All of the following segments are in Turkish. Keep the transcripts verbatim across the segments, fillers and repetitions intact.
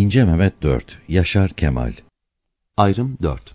İnce Mehmet dört. Yaşar Kemal. Ayrım dört.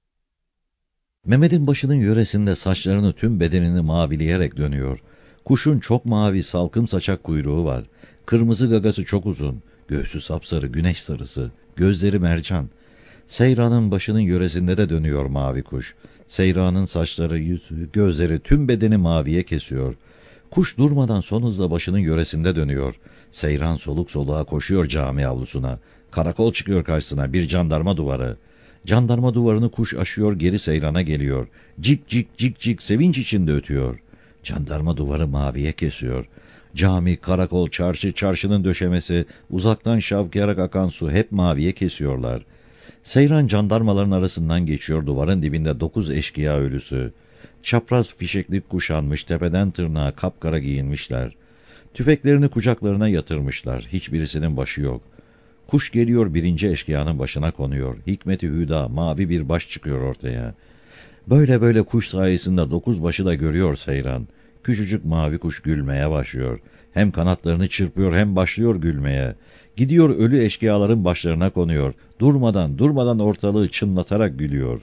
Mehmet'in başının yöresinde saçlarını tüm bedenini mavileyerek dönüyor. Kuşun çok mavi salkım saçak kuyruğu var. Kırmızı gagası çok uzun. Göğsü sapsarı, güneş sarısı. Gözleri mercan. Seyran'ın başının yöresinde de dönüyor mavi kuş. Seyran'ın saçları, yüzü, gözleri tüm bedeni maviye kesiyor. Kuş durmadan son hızla başının yöresinde dönüyor. Seyran soluk soluğa koşuyor cami avlusuna. Karakol çıkıyor karşısına, bir jandarma duvarı. Jandarma duvarını kuş aşıyor, geri Seyran'a geliyor. Cik cik cik cik sevinç içinde ötüyor. Jandarma duvarı maviye kesiyor. Cami, karakol, çarşı, çarşının döşemesi, uzaktan şavkayarak akan su hep maviye kesiyorlar. Seyran jandarmaların arasından geçiyor, duvarın dibinde dokuz eşkıya ölüsü. Çapraz fişeklik kuşanmış, tepeden tırnağa kapkara giyinmişler. Tüfeklerini kucaklarına yatırmışlar, hiçbirisinin başı yok. Kuş geliyor, birinci eşkıyanın başına konuyor. Hikmet-i Hüda, mavi bir baş çıkıyor ortaya. Böyle böyle kuş sayesinde dokuz başı da görüyor Seyran. Küçücük mavi kuş gülmeye başlıyor. Hem kanatlarını çırpıyor hem başlıyor gülmeye. Gidiyor ölü eşkıyaların başlarına konuyor. Durmadan durmadan ortalığı çınlatarak gülüyor.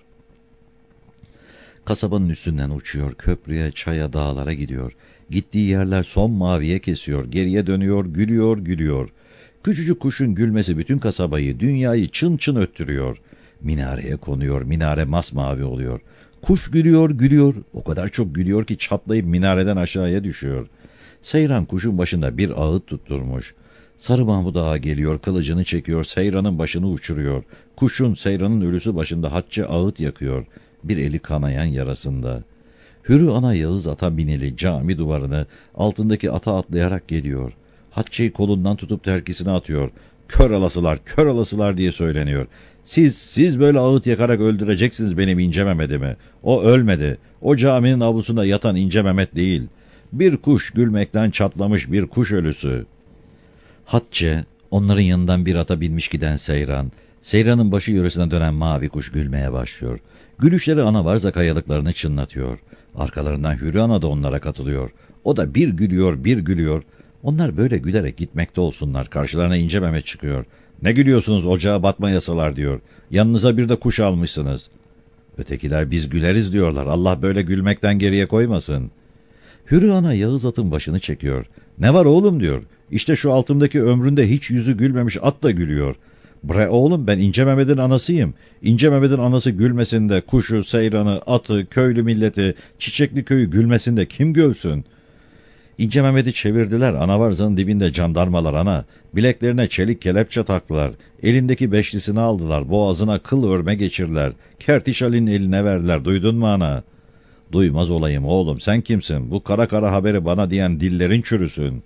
Kasabanın üstünden uçuyor, köprüye, çaya, dağlara gidiyor. Gittiği yerler son maviye kesiyor, geriye dönüyor, gülüyor, gülüyor. Küçücük kuşun gülmesi bütün kasabayı, dünyayı çın çın öttürüyor. Minareye konuyor, minare masmavi oluyor. Kuş gülüyor, gülüyor, o kadar çok gülüyor ki çatlayıp minareden aşağıya düşüyor. Seyran kuşun başında bir ağıt tutturmuş. Sarı Mahmud Ağa geliyor, kılıcını çekiyor, Seyran'ın başını uçuruyor. Kuşun, Seyran'ın ölüsü başında Hatice ağıt yakıyor. Bir eli kanayan yarasında. Hürü ana Yağız ata binili cami duvarını altındaki ata atlayarak geliyor. Hatice'yi kolundan tutup terkisine atıyor. Kör alasılar, kör alasılar diye söyleniyor. Siz, siz böyle ağıt yakarak öldüreceksiniz benim İnce Mehmet'imi. O ölmedi. O caminin avlusunda yatan İnce Mehmet değil. Bir kuş gülmekten çatlamış bir kuş ölüsü. Hatice, onların yanından bir ata binmiş giden Seyran. Seyran'ın başı yöresine dönen mavi kuş gülmeye başlıyor. Gülüşleri Anavarza kayalıklarını çınlatıyor. Arkalarından Hürü Ana da onlara katılıyor. O da bir gülüyor, bir gülüyor. Onlar böyle gülerek gitmekte olsunlar. Karşılarına İnce Mehmet çıkıyor. Ne gülüyorsunuz, ocağa batma yasalar diyor. Yanınıza bir de kuş almışsınız. Ötekiler biz güleriz diyorlar. Allah böyle gülmekten geriye koymasın. Hürü Ana Yağız atın başını çekiyor. Ne var oğlum diyor. İşte şu altımdaki ömründe hiç yüzü gülmemiş at da gülüyor. Bre oğlum, ben İnce Mehmet'in anasıyım. İnce Mehmet'in anası gülmesin de kuşu, Seyran'ı, atı, köylü milleti, Çiçekli köyü gülmesin de kim gülsün? İnce Mehmet'i çevirdiler, Anavarza'nın dibinde jandarmalar ana. Bileklerine çelik kelepçe taktılar. Elindeki beşlisini aldılar, boğazına kıl örme geçirdiler. Kertiş Ali'nin eline verdiler, duydun mu ana? Duymaz olayım oğlum, sen kimsin? Bu kara kara haberi bana diyen dillerin çürüsün.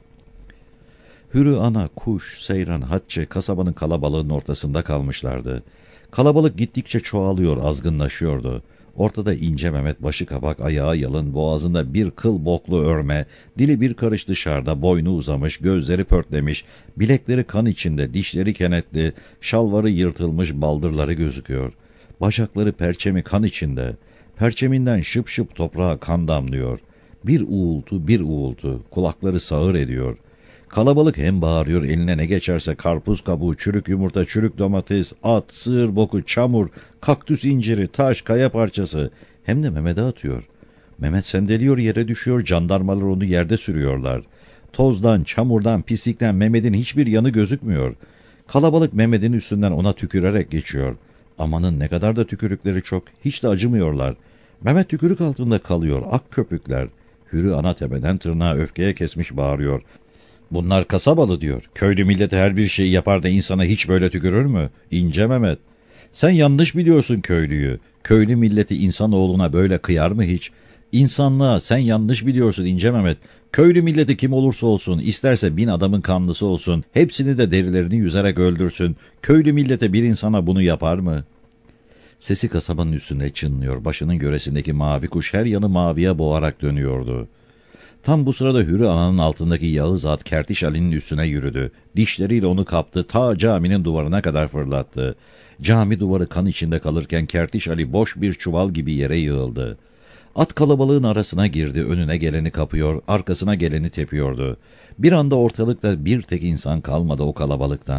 Hürü Ana, kuş, Seyran, Hatice kasabanın kalabalığının ortasında kalmışlardı. Kalabalık gittikçe çoğalıyor, azgınlaşıyordu. Ortada İnce Mehmet, başı kabak, ayağı yalın, boğazında bir kıl boklu örme, dili bir karış dışarıda, boynu uzamış, gözleri pörtlemiş, bilekleri kan içinde, dişleri kenetli, şalvarı yırtılmış, baldırları gözüküyor. Bacakları perçemi kan içinde, perçeminden şıp şıp toprağa kan damlıyor. Bir uğultu, bir uğultu, kulakları sağır ediyor. Kalabalık hem bağırıyor, eline ne geçerse karpuz kabuğu, çürük yumurta, çürük domates, at, sığır boku, çamur, kaktüs inciri, taş, kaya parçası, hem de Mehmet'e atıyor. Mehmet sendeliyor, yere düşüyor, jandarmalar onu yerde sürüyorlar. Tozdan, çamurdan, pislikten Mehmet'in hiçbir yanı gözükmüyor. Kalabalık Mehmet'in üstünden ona tükürerek geçiyor. Amanın ne kadar da tükürükleri çok, hiç de acımıyorlar. Mehmet tükürük altında kalıyor, ak köpükler. Hürü Ana tepeden tırnağa öfkeye kesmiş bağırıyor. Bunlar kasabalı diyor. Köylü milleti her bir şeyi yapar da insana hiç böyle tükürür mü? İnce Mehmet. Sen yanlış biliyorsun köylüyü. Köylü milleti insanoğluna böyle kıyar mı hiç? İnsanlığa sen yanlış biliyorsun İnce Mehmet. Köylü milleti kim olursa olsun, isterse bin adamın kanlısı olsun, hepsini de derilerini yüzerek öldürsün. Köylü millete bir insana bunu yapar mı? Sesi kasabanın üstünde çınlıyor. Başının göresindeki mavi kuş her yanı maviye boğarak dönüyordu. Tam bu sırada Hürü Ana'nın altındaki Yağız at Kertiş Ali'nin üstüne yürüdü. Dişleriyle onu kaptı, ta caminin duvarına kadar fırlattı. Cami duvarı kan içinde kalırken Kertiş Ali boş bir çuval gibi yere yığıldı. At kalabalığın arasına girdi, önüne geleni kapıyor, arkasına geleni tepiyordu. Bir anda ortalıkta bir tek insan kalmadı o kalabalıktan.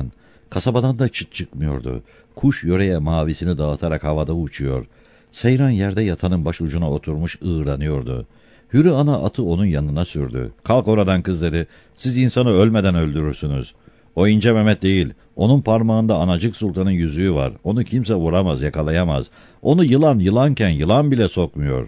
Kasabadan da çıt çıkmıyordu. Kuş yöreye mavisini dağıtarak havada uçuyor. Seyran yerde yatanın başucuna oturmuş ığranıyordu. Hürü ana atı onun yanına sürdü. "Kalk oradan kız," dedi. "Siz insanı ölmeden öldürürsünüz. O ince Mehmet değil. Onun parmağında Anacık Sultan'ın yüzüğü var. Onu kimse vuramaz, yakalayamaz. Onu yılan yılanken yılan bile sokmuyor."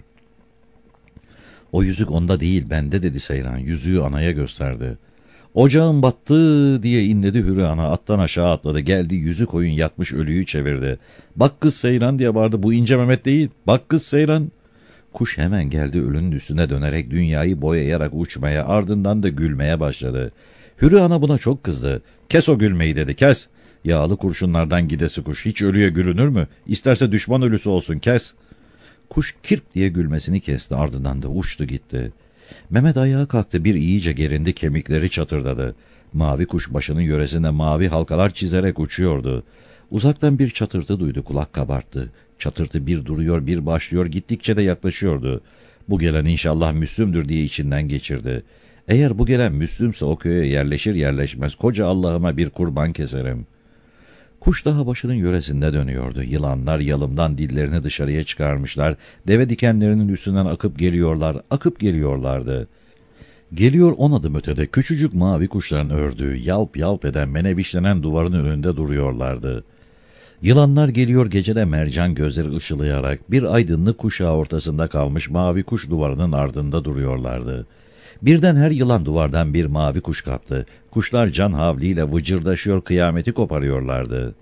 "O yüzük onda değil, bende," dedi Seyran. Yüzüğü anaya gösterdi. "Ocağın battı," diye inledi Hürü ana. Attan aşağı atladı. Geldi, yüzü koyun yatmış ölüyü çevirdi. "Bak kız Seyran," diye bağırdı. "Bu ince Mehmet değil. Bak kız Seyran." Kuş hemen geldi, ölünün üstüne dönerek dünyayı boyayarak uçmaya, ardından da gülmeye başladı. Hürü ana buna çok kızdı. "Kes o gülmeyi," dedi. "Kes. Yağlı kurşunlardan gidesi kuş. Hiç ölüye gülünür mü? İsterse düşman ölüsü olsun, kes." Kuş kirp diye gülmesini kesti, ardından da uçtu gitti. Mehmet ayağa kalktı, bir iyice gerindi, kemikleri çatırdadı. Mavi kuş başının yöresinde mavi halkalar çizerek uçuyordu. Uzaktan bir çatırtı duydu, kulak kabarttı. Çatırtı bir duruyor, bir başlıyor, gittikçe de yaklaşıyordu. "Bu gelen inşallah Müslüm'dür," diye içinden geçirdi. "Eğer bu gelen Müslümse o köye yerleşir yerleşmez koca Allah'ıma bir kurban keserim." Kuş daha başının yöresinde dönüyordu. Yılanlar yalımdan dillerini dışarıya çıkarmışlar. Deve dikenlerinin üstünden akıp geliyorlar, akıp geliyorlardı. Geliyor on adım ötede küçücük mavi kuşların ördüğü, yalp yalp eden menevişlenen duvarın önünde duruyorlardı. Yılanlar geliyor gecede mercan gözleri ışılayarak, bir aydınlık kuşağı ortasında kalmış mavi kuş duvarının ardında duruyorlardı. Birden her yılan duvardan bir mavi kuş kaptı. Kuşlar can havliyle vıcırdaşıyor, kıyameti koparıyorlardı.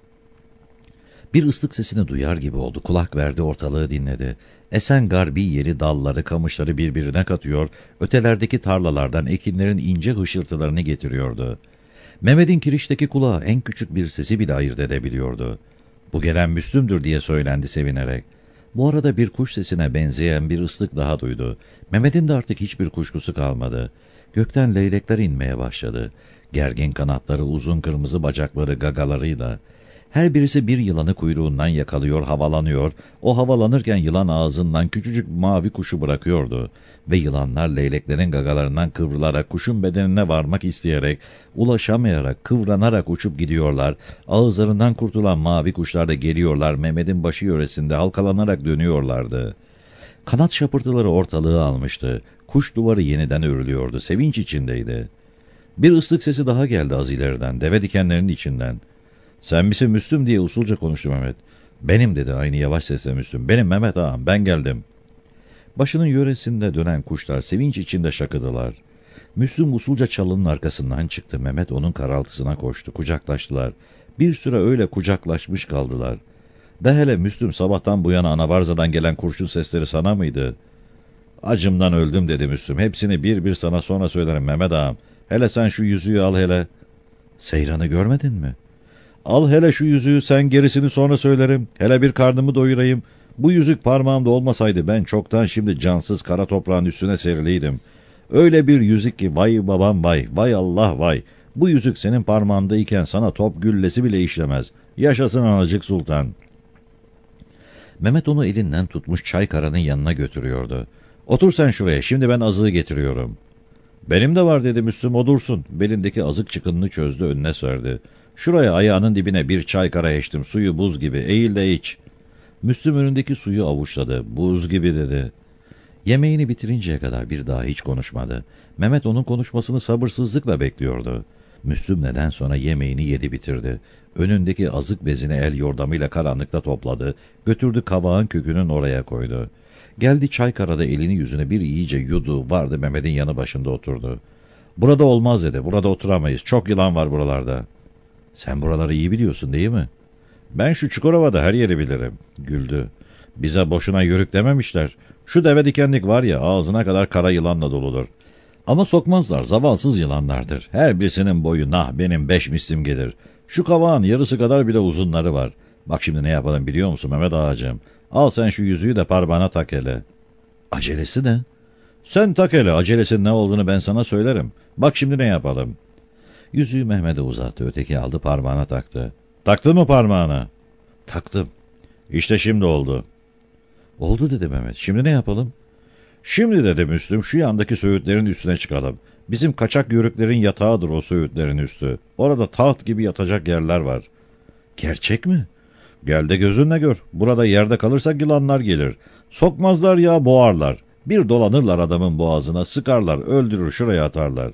Bir ıslık sesini duyar gibi oldu. Kulak verdi, ortalığı dinledi. Esen garbi yeri, dalları, kamışları birbirine katıyor, ötelerdeki tarlalardan ekinlerin ince hışırtılarını getiriyordu. Mehmet'in kirişteki kulağı en küçük bir sesi bile ayırt edebiliyordu. "Bu gelen Müslüm'dür," diye söylendi sevinerek. Bu arada bir kuş sesine benzeyen bir ıslık daha duydu. Mehmet'in de artık hiçbir kuşkusu kalmadı. Gökten leylekler inmeye başladı. Gergin kanatları, uzun kırmızı bacakları, gagalarıyla. Her birisi bir yılanı kuyruğundan yakalıyor, havalanıyor. O havalanırken yılan ağzından küçücük mavi kuşu bırakıyordu. Ve yılanlar leyleklerin gagalarından kıvrılarak, kuşun bedenine varmak isteyerek, ulaşamayarak, kıvranarak uçup gidiyorlar. Ağızlarından kurtulan mavi kuşlar da geliyorlar, Mehmet'in başı yöresinde halkalanarak dönüyorlardı. Kanat şapırtıları ortalığı almıştı. Kuş duvarı yeniden örülüyordu, sevinç içindeydi. Bir ıslık sesi daha geldi az ileriden, deve dikenlerinin içinden. "Sen misin Müslüm?" diye usulca konuştu Mehmet. "Benim," dedi aynı yavaş sesle Müslüm. "Benim Mehmet ağam, ben geldim." Başının yöresinde dönen kuşlar sevinç içinde şakıdılar. Müslüm usulca çalının arkasından çıktı. Mehmet onun karaltısına koştu. Kucaklaştılar. Bir süre öyle kucaklaşmış kaldılar. "De hele Müslüm, sabahtan bu yana Anavarzadan gelen kurşun sesleri sana mıydı?" "Acımdan öldüm," dedi Müslüm. "Hepsini bir bir sana sonra söylerim Mehmet ağam. Hele sen şu yüzüğü al hele." "Seyran'ı görmedin mi?" "Al hele şu yüzüğü, sen gerisini sonra söylerim. Hele bir karnımı doyurayım. Bu yüzük parmağımda olmasaydı ben çoktan şimdi cansız kara toprağın üstüne seriliydim. Öyle bir yüzük ki vay babam vay, vay Allah vay. Bu yüzük senin parmağındayken sana top güllesi bile işlemez. Yaşasın Anacık Sultan." Mehmet onu elinden tutmuş Çaykara'nın yanına götürüyordu. "Otur sen şuraya, şimdi ben azığı getiriyorum." "Benim de var," dedi Müslüm, "o dursun." Belindeki azık çıkınını çözdü, önüne serdi. "Şuraya ayağının dibine bir Çaykara eştim, suyu buz gibi, eğil de iç." Müslüm önündeki suyu avuçladı. "Buz gibi," dedi. Yemeğini bitirinceye kadar bir daha hiç konuşmadı. Mehmet onun konuşmasını sabırsızlıkla bekliyordu. Müslüm neden sonra yemeğini yedi bitirdi. Önündeki azık bezini el yordamıyla karanlıkta topladı, götürdü kavağın kökünün oraya koydu. Geldi Çaykara'da elini yüzüne bir iyice yudu, vardı Mehmet'in yanı başında oturdu. "Burada olmaz," dedi, "burada oturamayız, çok yılan var buralarda." "Sen buraları iyi biliyorsun değil mi?" "Ben şu Çukurova'da her yeri bilirim." Güldü. "Bize boşuna yörük dememişler. Şu deve dikenlik var ya, ağzına kadar kara yılanla doludur. Ama sokmazlar, zavallsız yılanlardır. Her birisinin boyu nah benim beş mislim gelir. Şu kavağın yarısı kadar bile uzunları var. Bak şimdi ne yapalım biliyor musun Mehmet ağacığım? Al sen şu yüzüğü de parmağına tak hele." "Acelesi ne?" "Sen tak hele, acelesinin ne olduğunu ben sana söylerim. Bak şimdi ne yapalım." Yüzüğü Mehmet'e uzattı, öteki aldı parmağına taktı. "Taktın mı parmağına?" "Taktım." "İşte şimdi oldu." "Oldu," dedi Mehmet. "Şimdi ne yapalım?" "Şimdi," dedi Müslüm, "şu yandaki söğütlerin üstüne çıkalım. Bizim kaçak yörüklerin yatağıdır o söğütlerin üstü. Orada taht gibi yatacak yerler var. Gerçek mi? Gel de gözünle gör. Burada yerde kalırsak yılanlar gelir. Sokmazlar ya, boğarlar. Bir dolanırlar adamın boğazına, sıkarlar, öldürür, şuraya atarlar.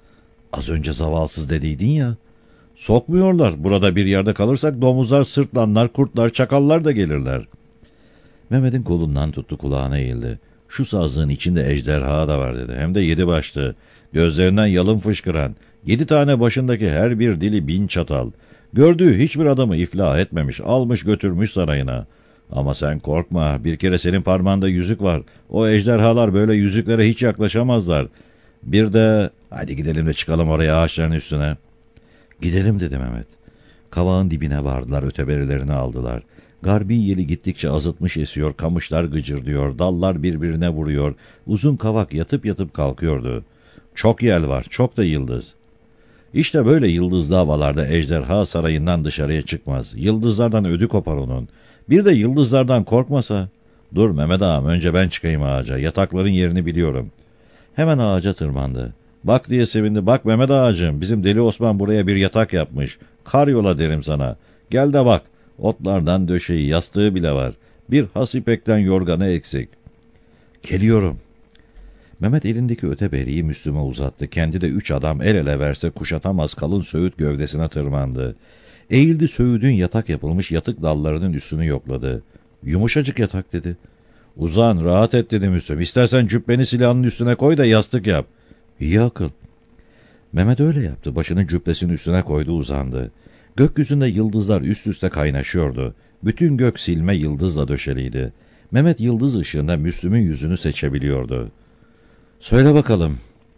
Az önce zavallsız dediydin ya. Sokmuyorlar. Burada bir yerde kalırsak domuzlar, sırtlanlar, kurtlar, çakallar da gelirler. Mehmet'in kolundan tuttu, kulağına eğildi. Şu sazlığın içinde ejderha da var dedi. Hem de yedi başlı. Gözlerinden yalın fışkıran. Yedi tane başındaki her bir dili bin çatal. Gördüğü hiçbir adamı iflah etmemiş. Almış götürmüş sarayına. Ama sen korkma. Bir kere senin parmağında yüzük var. O ejderhalar böyle yüzüklere hiç yaklaşamazlar. Bir de hadi gidelim de çıkalım oraya, ağaçların üstüne. Gidelim dedi Mehmet. Kavağın dibine vardılar, öteberilerini aldılar. Garbi yeli gittikçe azıtmış esiyor, kamışlar gıcırdıyor, dallar birbirine vuruyor, uzun kavak yatıp yatıp kalkıyordu. Çok yel var, çok da yıldız. İşte böyle yıldızlı havalarda ejderha sarayından dışarıya çıkmaz. Yıldızlardan ödü kopar onun. Bir de yıldızlardan korkmasa. Dur Mehmet ağam, önce ben çıkayım ağaca, yatakların yerini biliyorum. Hemen ağaca tırmandı. Bak diye sevindi. Bak Mehmet ağacığım, bizim Deli Osman buraya bir yatak yapmış. Kar yola derim sana. Gel de bak. Otlardan döşeği, yastığı bile var. Bir has ipekten yorganı eksik. Geliyorum. Mehmet elindeki öteberiyi Müslüm'e uzattı. Kendi de üç adam el ele verse kuşatamaz kalın söğüt gövdesine tırmandı. Eğildi, söğüdün yatak yapılmış yatık dallarının üstünü yokladı. Yumuşacık yatak dedi. Uzan, rahat et dedi Müslüm. İstersen cübbeni silahının üstüne koy da yastık yap. İyi akıl. Mehmet öyle yaptı. Başını cübbesinin üstüne koydu, uzandı. Gökyüzünde yıldızlar üst üste kaynaşıyordu. Bütün gök silme yıldızla döşeliydi. Mehmet yıldız ışığında Müslüm'ün yüzünü seçebiliyordu. Söyle bakalım.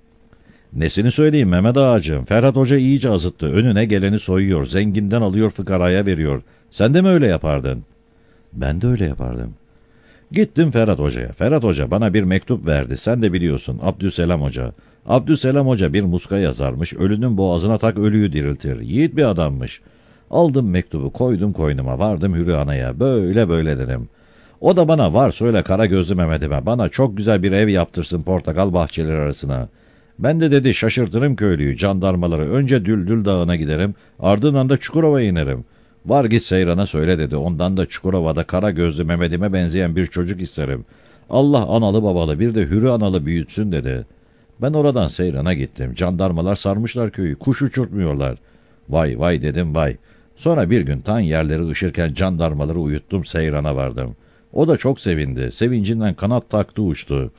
Nesini söyleyeyim Mehmet ağacığım? Ferhat Hoca iyice azıttı. Önüne geleni soyuyor. Zenginden alıyor, fıkaraya veriyor. Sen de mi öyle yapardın? Ben de öyle yapardım. Gittim Ferhat Hoca'ya. Ferhat Hoca bana bir mektup verdi. Sen de biliyorsun, Abdüselam Hoca. Abdüselam Hoca bir muska yazarmış. Ölünün boğazına tak, ölüyü diriltir. Yiğit bir adammış. Aldım mektubu, koydum koynuma, vardım Hürü Ana'ya. Böyle böyle dedim. O da bana var söyle kara gözlü Mehmet'ime. Bana çok güzel bir ev yaptırsın portakal bahçeleri arasına. Ben de dedi şaşırtırım köylüyü, jandarmaları. Önce Düldül Dağı'na giderim. Ardından da Çukurova'ya inerim. Var git Seyran'a söyle dedi. Ondan da Çukurova'da kara gözlü Mehmet'ime benzeyen bir çocuk isterim. Allah analı babalı bir de Hürü Analı büyütsün dedi. Ben oradan Seyran'a gittim. Jandarmalar sarmışlar köyü. Kuş uçurtmuyorlar. Vay vay dedim vay. Sonra bir gün tan yerleri ışırken jandarmaları uyuttum, Seyran'a vardım. O da çok sevindi. Sevincinden kanat taktı, uçtu.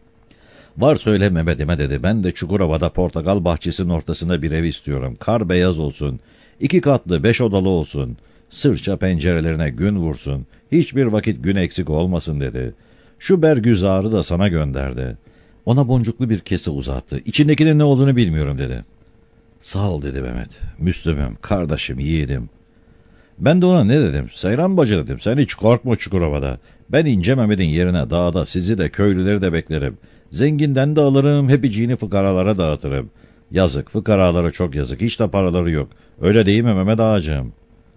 Var söyle Mehmet'ime dedi. Ben de Çukurova'da portakal bahçesinin ortasında bir ev istiyorum. Kar beyaz olsun. İki katlı, beş odalı olsun. Sırça pencerelerine gün vursun. Hiçbir vakit gün eksik olmasın dedi. Şu bergüzarı da sana gönderdi. Ona boncuklu bir kese uzattı. İçindekinin ne olduğunu bilmiyorum dedi. Sağ ol dedi Mehmet. Müslüm'üm, kardeşim, yiğidim. Ben de ona ne dedim? Seyran bacı dedim. Sen hiç korkma Çukurova'da. Ben ince Mehmet'in yerine dağda sizi de köylüleri de beklerim. Zenginden de alırım, hepiciğini fıkaralara dağıtırım. Yazık, fıkaralara çok yazık. Hiç de paraları yok. Öyle değil mi Mehmet ağacığım?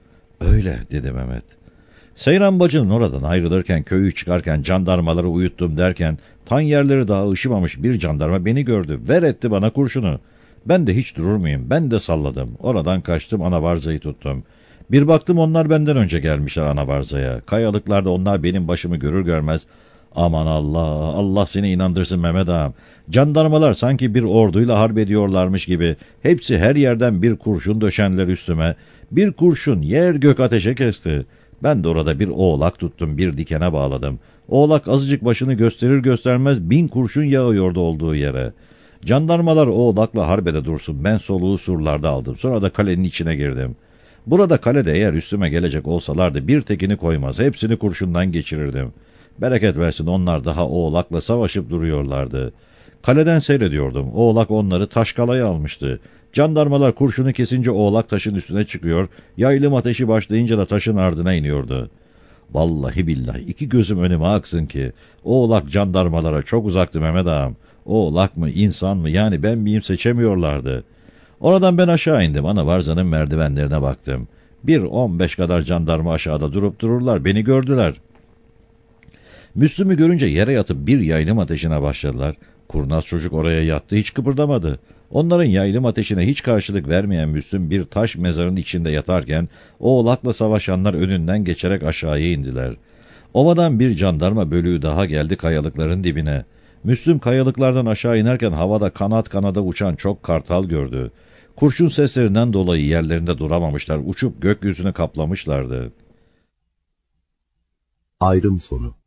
Öyle dedi Mehmet. Seyran bacının oradan ayrılırken, köyü çıkarken, jandarmaları uyuttum derken, tan yerleri daha ışımamış bir jandarma beni gördü. Ver etti bana kurşunu. Ben de hiç durur muyum? Ben de salladım. Oradan kaçtım, Anavarza'yı tuttum. Bir baktım onlar benden önce gelmişler Anavarza'ya. Kayalıklarda onlar benim başımı görür görmez. Aman Allah, Allah seni inandırsın Mehmet ağam. Jandarmalar sanki bir orduyla harp ediyorlarmış gibi. Hepsi her yerden bir kurşun döşenler üstüme. Bir kurşun yer gök ateşe kesti. Ben de orada bir oğlak tuttum, bir dikene bağladım. Oğlak azıcık başını gösterir göstermez bin kurşun yağıyordu olduğu yere. Jandarmalar oğlakla harbede dursun. Ben soluğu surlarda aldım. Sonra da kalenin içine girdim. Burada kalede eğer üstüme gelecek olsalardı bir tekini koymaz. Hepsini kurşundan geçirirdim. Bereket versin onlar daha oğlakla savaşıp duruyorlardı. Kaleden seyrediyordum. Oğlak onları Taşkala'ya almıştı. Jandarmalar kurşunu kesince oğlak taşın üstüne çıkıyor. Yaylım ateşi başlayınca da taşın ardına iniyordu. Vallahi billahi iki gözüm önüme aksın ki oğlak jandarmalara çok uzaktı Mehmet ağam. Oğlak mı insan mı yani ben miyim seçemiyorlardı. Oradan ben aşağı indim. Anavarza'nın merdivenlerine baktım. Bir on beş kadar jandarma aşağıda durup dururlar. Beni gördüler. Müslüm'ü görünce yere yatıp bir yaylım ateşine başladılar. Kurnaz çocuk oraya yattı, hiç kıpırdamadı. Onların yaylım ateşine hiç karşılık vermeyen Müslüm bir taş mezarın içinde yatarken oğlakla savaşanlar önünden geçerek aşağıya indiler. Ovadan bir jandarma bölüğü daha geldi kayalıkların dibine. Müslüm kayalıklardan aşağı inerken havada kanat kanada uçan çok kartal gördü. Kurşun seslerinden dolayı yerlerinde duramamışlar, uçup gökyüzünü kaplamışlardı. Ayrım sonu.